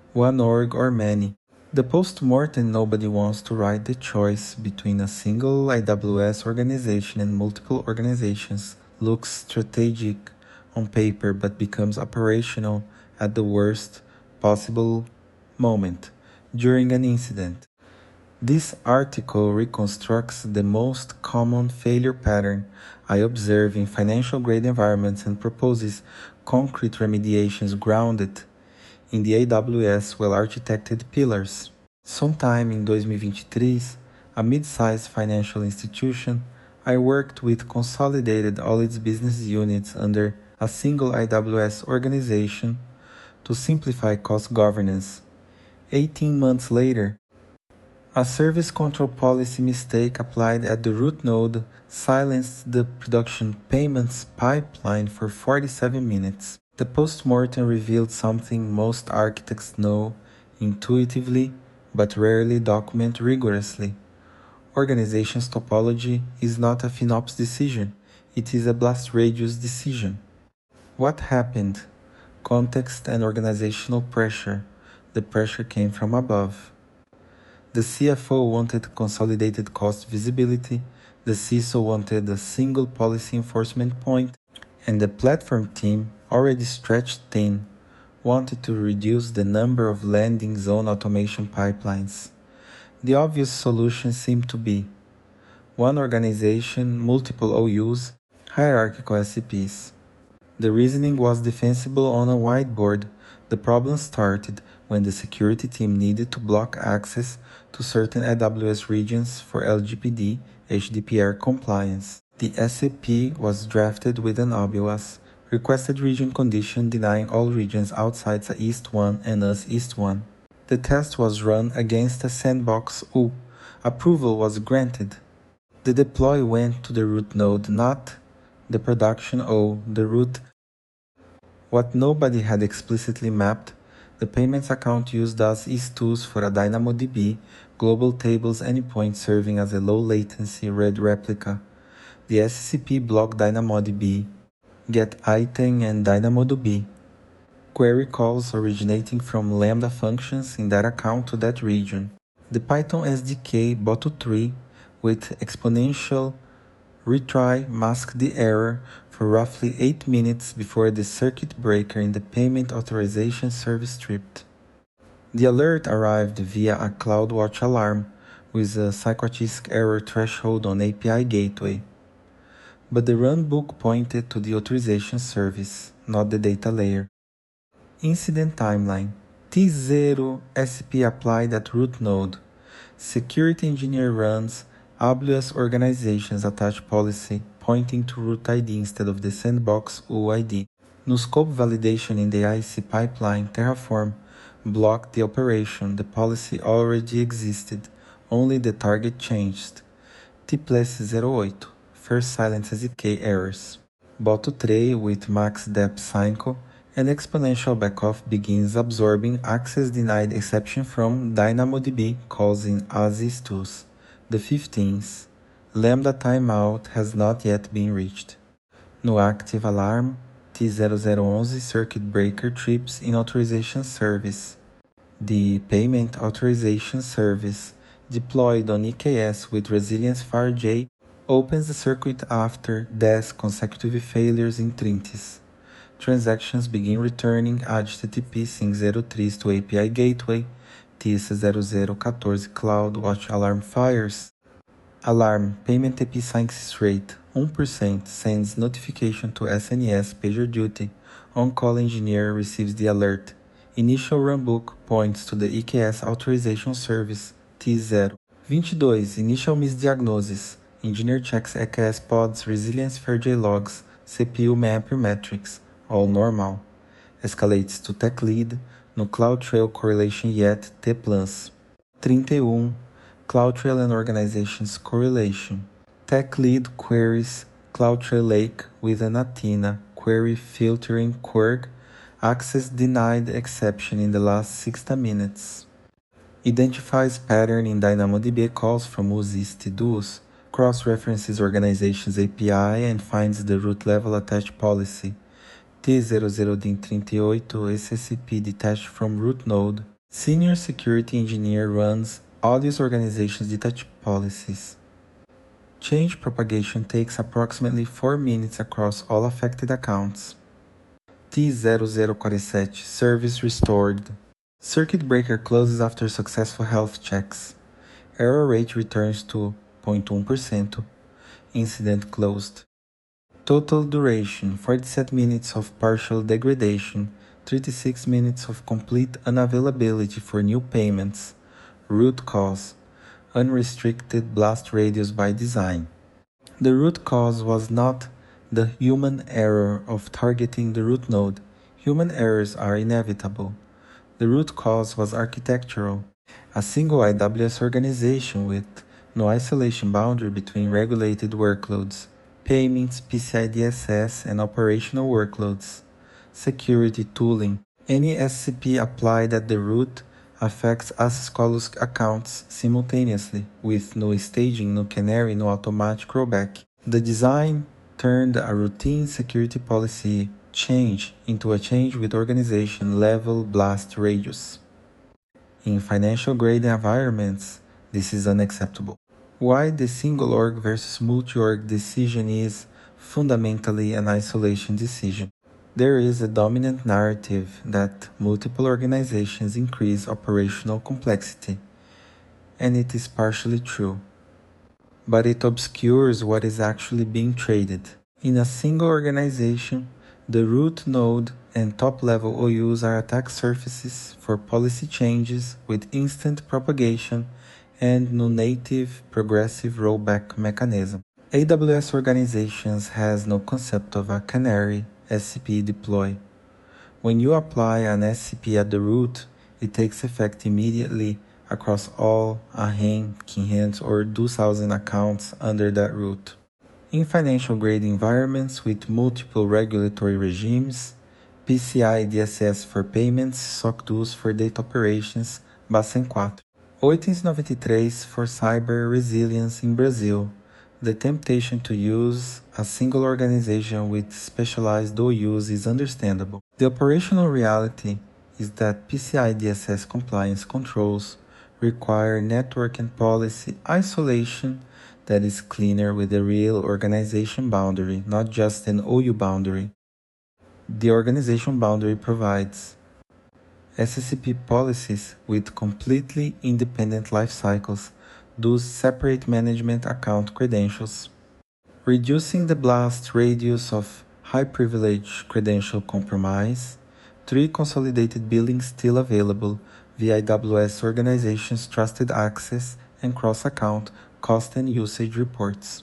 one org or many. The post-mortem nobody wants to write the choice between a single AWS organization and multiple organizations looks strategic on paper but becomes operational at the worst possible moment, during an incident. This article reconstructs the most common failure pattern I observe in financial-grade environments and proposes concrete remediations grounded in the AWS well-architected pillars. Sometime in 2023, a mid-sized financial institution, I worked with consolidated all its business units under a single AWS organization to simplify cost governance. 18 months later, a service control policy mistake applied at the root node silenced the production payments pipeline for 47 minutes. The postmortem revealed something most architects know intuitively but rarely document rigorously. Organization's topology is not a FinOps decision, it is a blast radius decision. What happened? Context and organizational pressure. The pressure came from above. The CFO wanted consolidated cost visibility, the CISO wanted a single policy enforcement point, and the platform team, already stretched thin, wanted to reduce the number of landing zone automation pipelines. The obvious solution seemed to be one organization, multiple OUs, hierarchical SCPs. The reasoning was defensible on a whiteboard. The problem started when the security team needed to block access to certain AWS regions for LGPD HDPR compliance. The SCP was drafted with an obvious requested region condition denying all regions outside the East 1 and US East 1. The test was run against a sandbox U. Approval was granted. The deploy went to the root node, not the production O, the root. What nobody had explicitly mapped, the payments account used as is-tools for a DynamoDB global tables endpoint serving as a low-latency RED replica. The SCP blocked DynamoDB, getItem and DynamoDB, query calls originating from Lambda functions in that account to that region. The Python SDK Boto3 with exponential retry masked the error for roughly 8 minutes before the circuit breaker in the payment authorization service tripped. The alert arrived via a CloudWatch alarm with a psychotic error threshold on API gateway. But the runbook pointed to the authorization service, not the data layer. Incident timeline. T0 SCP applied at root node. Security engineer runs AWS organizations attach policy pointing to root ID instead of the sandbox UID. No scope validation in the IC pipeline, Terraform blocked the operation. The policy already existed, only the target changed. T+08, first silent SDK errors. Boto3 with max depth cycle and exponential backoff begins absorbing access denied exception from DynamoDB causing ASIS tools. The 15th, Lambda timeout has not yet been reached. No active alarm, T0011 circuit breaker trips in authorization service. The payment authorization service, deployed on EKS with resilience FARJ, opens the circuit after 10 consecutive failures in 30s. Transactions begin returning HTTP SYN03 to API gateway, TS0014 CloudWatch alarm fires. Alarm, payment AP success rate, 1%, sends notification to SNS PagerDuty. On-call engineer receives the alert. Initial runbook points to the EKS authorization service, T0. 22. Initial misdiagnosis. Engineer checks EKS pods, resilience FAIRJ logs, CPU map metrics, all normal. Escalates to tech lead, no CloudTrail correlation yet, T+. 31. CloudTrail and organizations correlation. Tech lead queries CloudTrail Lake with an Athena query filtering quirk access denied exception in the last 60 minutes. Identifies pattern in DynamoDB calls from USIST duos, cross-references organization's API and finds the root level attached policy. T00D38 SCP detached from root node. Senior security engineer runs all these organizations' data policies. Change propagation takes approximately 4 minutes across all affected accounts. T0047 Service restored. Circuit breaker closes after successful health checks. Error rate returns to 0.1%. Incident closed. Total duration 47 minutes of partial degradation, 36 minutes of complete unavailability for new payments. Root cause unrestricted blast radius by design. The root cause was not the human error of targeting the root node. Human errors are inevitable. The root cause was architectural. A single IWS organization with no isolation boundary between regulated workloads, payments, PCI DSS, and operational workloads. Security tooling. Any SCP applied at the root affects Asyscolus accounts simultaneously, with no staging, no canary, no automatic rollback. The design turned a routine security policy change into a change with organization level blast radius. In financial grade environments, this is unacceptable. Why the single org versus multi-org decision is fundamentally an isolation decision. There is a dominant narrative that multiple organizations increase operational complexity, and it is partially true. But it obscures what is actually being traded. In a single organization, the root node and top-level OUs are attack surfaces for policy changes with instant propagation and no native progressive rollback mechanism. AWS organizations has no concept of a canary SCP deploy. When you apply an SCP at the root, it takes effect immediately across all 100, or 2,000 accounts under that root. In financial grade environments with multiple regulatory regimes, PCI DSS for payments, SOC 2 for data operations, Bacen 4. 893 for cyber resilience in Brazil. The temptation to use a single organization with specialized OUs is understandable. The operational reality is that PCI DSS compliance controls require network and policy isolation that is cleaner with a real organization boundary, not just an OU boundary. The organization boundary provides SCP policies with completely independent life cycles, thus separate management account credentials, reducing the blast radius of high privilege credential compromise. 3 consolidated billings still available via AWS organizations trusted access and cross-account cost and usage reports.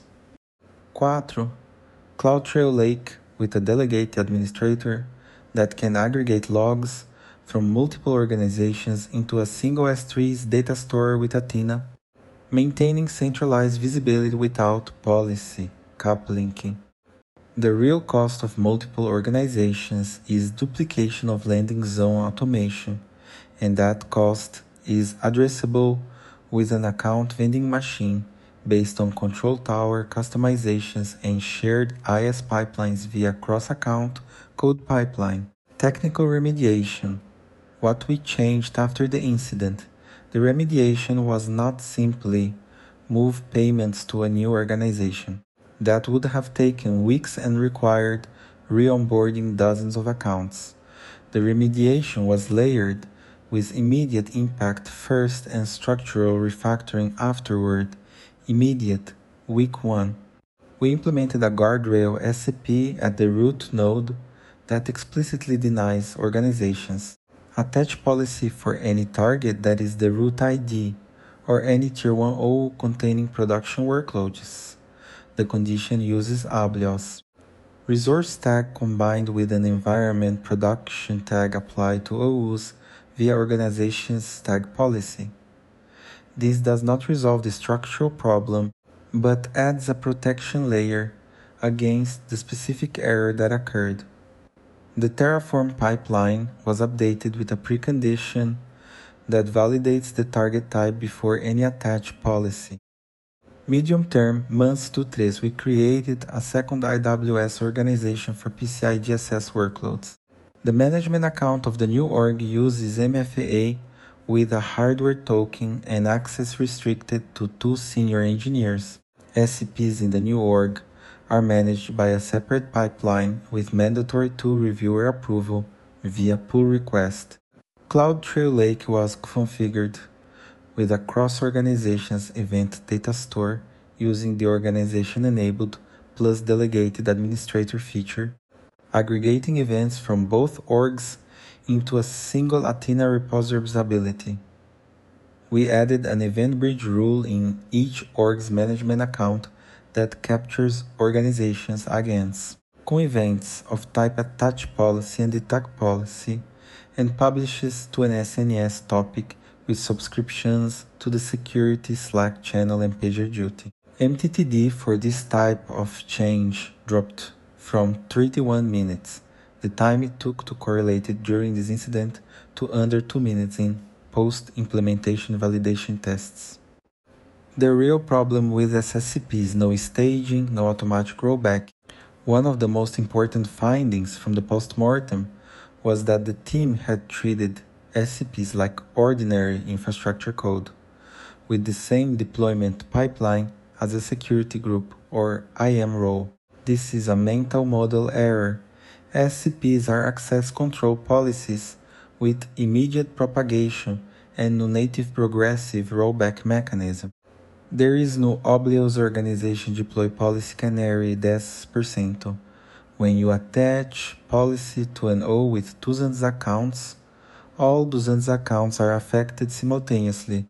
4. CloudTrail Lake with a delegate administrator that can aggregate logs from multiple organizations into a single S3's data store with Athena, maintaining centralized visibility without policy caplinking. The real cost of multiple organizations is duplication of landing zone automation, and that cost is addressable with an account vending machine based on control tower customizations and shared IS pipelines via cross-account code pipeline. Technical remediation. What we changed after the incident. The remediation was not simply move payments to a new organization. That would have taken weeks and required re-onboarding dozens of accounts. The remediation was layered with immediate impact first and structural refactoring afterward. Immediate, week 1. We implemented a guardrail SCP at the root node that explicitly denies organizations. Attach policy for any target that is the root ID or any Tier 1 O containing production workloads. The condition uses Ablios. Resource tag combined with an environment production tag applied to OUs via organization's tag policy. This does not resolve the structural problem, but adds a protection layer against the specific error that occurred. The Terraform pipeline was updated with a precondition that validates the target type before any attach policy. Medium term, months to 3, we created a second AWS organization for PCI DSS workloads. The management account of the new org uses MFA with a hardware token and access restricted to 2 senior engineers. SCPs in the new org are managed by a separate pipeline with mandatory tool reviewer approval via pull request. CloudTrail Lake was configured with a cross-organizations event data store using the organization-enabled plus delegated administrator feature, aggregating events from both orgs into a single Athena repository. We added an event bridge rule in each org's management account that captures organizations against com events of type attach policy and detect policy and publishes to an SNS topic with subscriptions to the security Slack channel and PagerDuty. MTTD for this type of change dropped from 31 minutes, the time it took to correlate it during this incident, to under 2 minutes in post-implementation validation tests. The real problem with SSCP is no staging, no automatic rollback. One of the most important findings from the postmortem was that the team had treated SCPs like ordinary infrastructure code, with the same deployment pipeline as a security group or IAM role. This is a mental model error. SCPs are access control policies with immediate propagation and no native progressive rollback mechanism. There is no obvious organization deploy policy canary 10%. When you attach policy to an O with 200 accounts, all 200 accounts are affected simultaneously.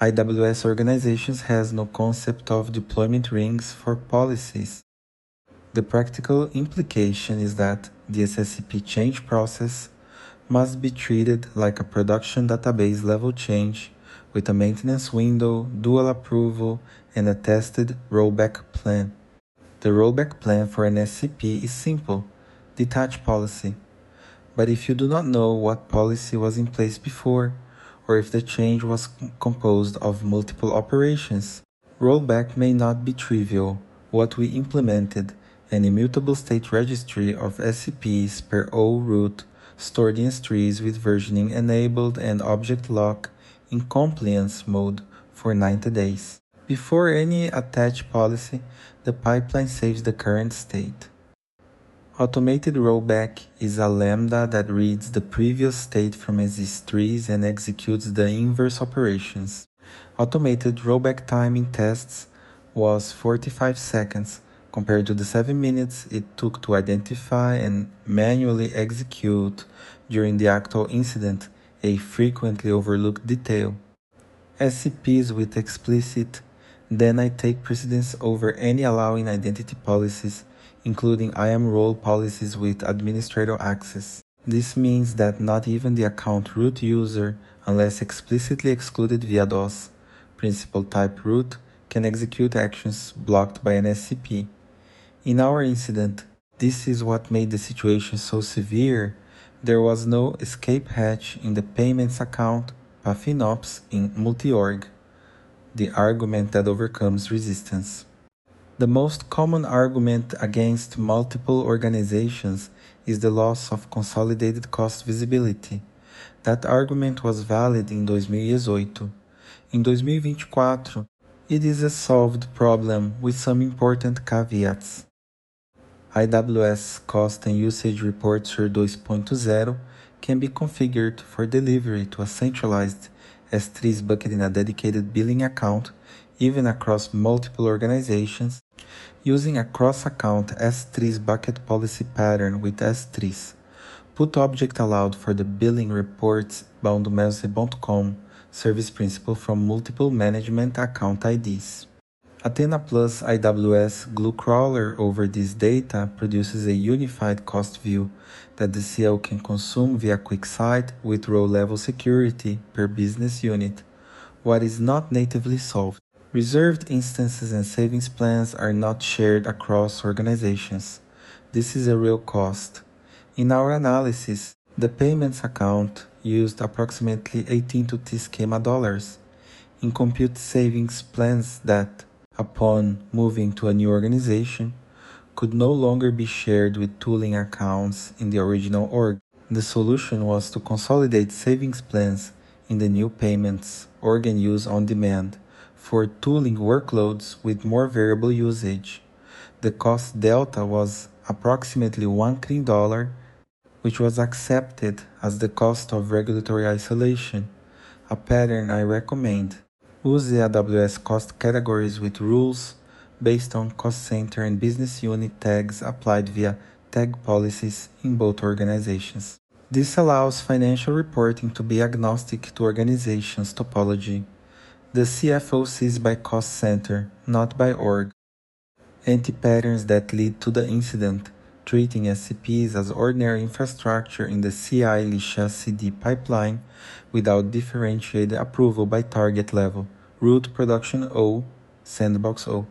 AWS organizations has no concept of deployment rings for policies. The practical implication is that the SSCP change process must be treated like a production database level change with a maintenance window, dual approval, and a tested rollback plan. The rollback plan for an SCP is simple: detach policy. But if you do not know what policy was in place before, or if the change was composed of multiple operations, rollback may not be trivial. What we implemented, an immutable state registry of SCPs per O root stored in S3s with versioning enabled and object lock in compliance mode for 90 days. Before any attach policy, the pipeline saves the current state. Automated rollback is a lambda that reads the previous state from S3s and executes the inverse operations. Automated rollback time in tests was 45 seconds, compared to the 7 minutes it took to identify and manually execute during the actual incident, a frequently overlooked detail. SCPs with explicit "then I take precedence over any allowing identity policies", including IAM role policies with administrator access. This means that not even the account root user, unless explicitly excluded via DOS, principal type root, can execute actions blocked by an SCP. In our incident, this is what made the situation so severe. There was no escape hatch in the payments account, PathFinops in multi-org, the argument that overcomes resistance. The most common argument against multiple organizations is the loss of consolidated cost visibility. That argument was valid in 2018. In 2024, it is a solved problem with some important caveats. AWS Cost and Usage Reports 2.0 can be configured for delivery to a centralized S3's bucket in a dedicated billing account, even across multiple organizations, using a cross-account S3's bucket policy pattern with S3's. Put object allowed for the billing reports bound.com service principal from multiple management account IDs. Athena plus AWS Glue Crawler over this data produces a unified cost view that the CL can consume via QuickSight with row-level security per business unit, what is not natively solved. Reserved instances and savings plans are not shared across organizations. This is a real cost. In our analysis, the payments account used approximately 18 to 20 schema dollars in compute savings plans that, upon moving to a new organization, could no longer be shared with tooling accounts in the original org. The solution was to consolidate savings plans in the new payments organ use on demand for tooling workloads with more variable usage. The cost delta was approximately $1 trillion, which was accepted as the cost of regulatory isolation, a pattern I recommend. Use the AWS cost categories with rules based on cost center and business unit tags applied via tag policies in both organizations. This allows financial reporting to be agnostic to organization's topology. The CFO sees by cost center, not by org. Anti-patterns that lead to the incident, treating SCPs as ordinary infrastructure in the CI/CD pipeline without differentiated approval by target level, root production O, sandbox O.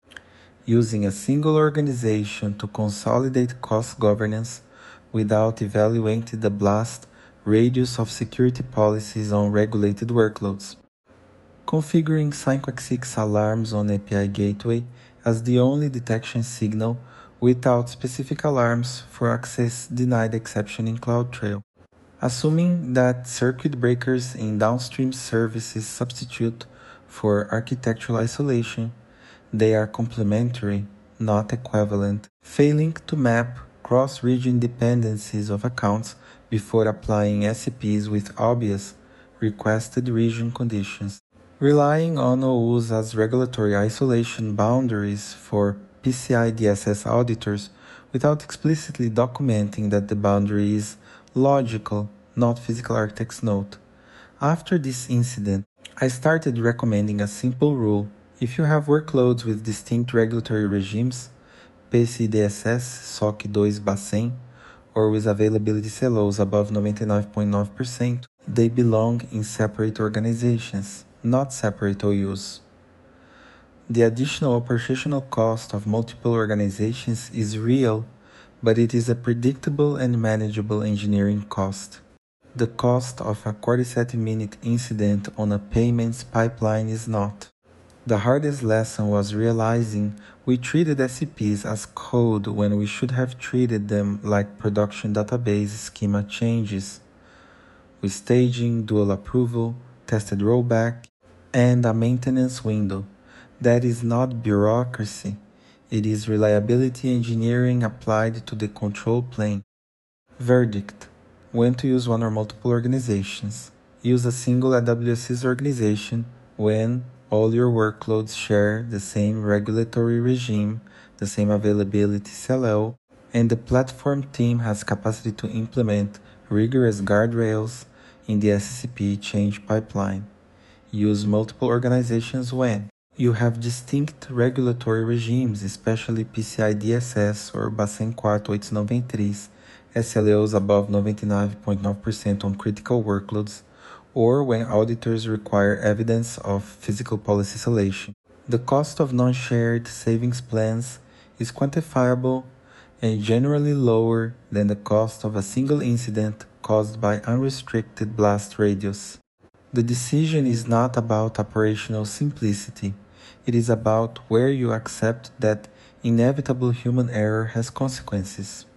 Using a single organization to consolidate cost governance without evaluating the blast radius of security policies on regulated workloads. Configuring Sync-X alarms on API Gateway as the only detection signal without specific alarms for access denied exception in CloudTrail. Assuming that circuit breakers in downstream services substitute for architectural isolation, they are complementary, not equivalent, failing to map cross-region dependencies of accounts before applying SCPs with obvious requested region conditions. Relying on OUs as regulatory isolation boundaries for PCI DSS auditors without explicitly documenting that the boundary is logical, not physical architect's note. After this incident, I started recommending a simple rule. If you have workloads with distinct regulatory regimes, PCI DSS, SOC 2 Bacen, or with availability CLOs above 99.9%, they belong in separate organizations, not separate OUs. The additional operational cost of multiple organizations is real, but it is a predictable and manageable engineering cost. The cost of a 47-minute incident on a payments pipeline is not. The hardest lesson was realizing we treated SCPs as code when we should have treated them like production database schema changes, with staging, dual approval, tested rollback, and a maintenance window. That is not bureaucracy, it is reliability engineering applied to the control plane. Verdict: when to use one or multiple organizations. Use a single AWS organization when all your workloads share the same regulatory regime, the same availability CLL, and the platform team has capacity to implement rigorous guardrails in the SCP change pipeline. Use multiple organizations when you have distinct regulatory regimes, especially PCI DSS or Bacen 4893, SLAs above 99.9% on critical workloads, or when auditors require evidence of physical policy isolation. The cost of non-shared savings plans is quantifiable and generally lower than the cost of a single incident caused by unrestricted blast radius. The decision is not about operational simplicity. It is about where you accept that inevitable human error has consequences.